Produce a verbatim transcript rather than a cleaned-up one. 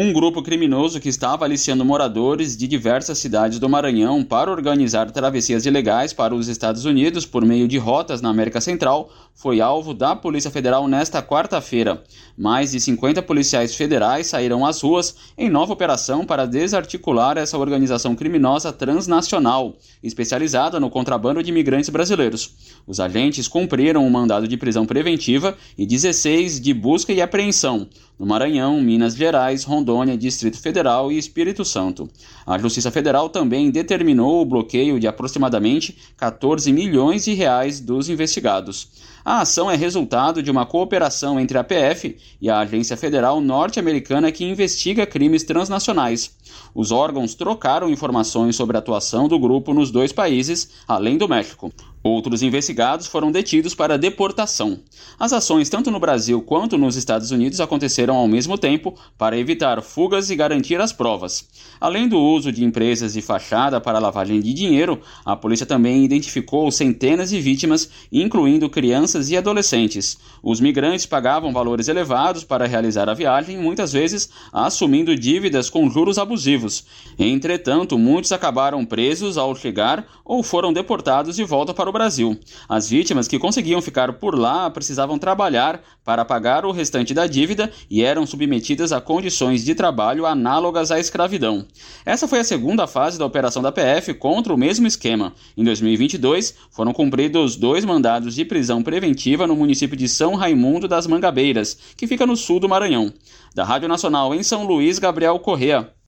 Um grupo criminoso que estava aliciando moradores de diversas cidades do Maranhão para organizar travessias ilegais para os Estados Unidos por meio de rotas na América Central foi alvo da Polícia Federal nesta quarta-feira. Mais de cinquenta policiais federais saíram às ruas em nova operação para desarticular essa organização criminosa transnacional, especializada no contrabando de imigrantes brasileiros. Os agentes cumpriram um mandado de prisão preventiva e dezesseis de busca e apreensão no Maranhão, Minas Gerais, Rondônia, Distrito Federal e Espírito Santo. A Justiça Federal também determinou o bloqueio de aproximadamente quatorze milhões de reais dos investigados. A ação é resultado de uma cooperação entre a P F e a Agência Federal Norte-Americana que investiga crimes transnacionais. Os órgãos trocaram informações sobre a atuação do grupo nos dois países, além do México. Outros investigados foram detidos para deportação. As ações, tanto no Brasil quanto nos Estados Unidos, aconteceram ao mesmo tempo para evitar fugas e garantir as provas. Além do uso de empresas de fachada para lavagem de dinheiro, a polícia também identificou centenas de vítimas, incluindo crianças e adolescentes. Os migrantes pagavam valores elevados para realizar a viagem, muitas vezes assumindo dívidas com juros abusivos. Entretanto, muitos acabaram presos ao chegar ou foram deportados de volta para o Brasil. As vítimas que conseguiam ficar por lá precisavam trabalhar para pagar o restante da dívida e eram submetidas a condições de trabalho análogas à escravidão. Essa foi a segunda fase da operação da P F contra o mesmo esquema. Em dois mil e vinte e dois, foram cumpridos dois mandados de prisão preventiva no município de São Raimundo das Mangabeiras, que fica no sul do Maranhão. Da Rádio Nacional em São Luís, Gabriel Correa.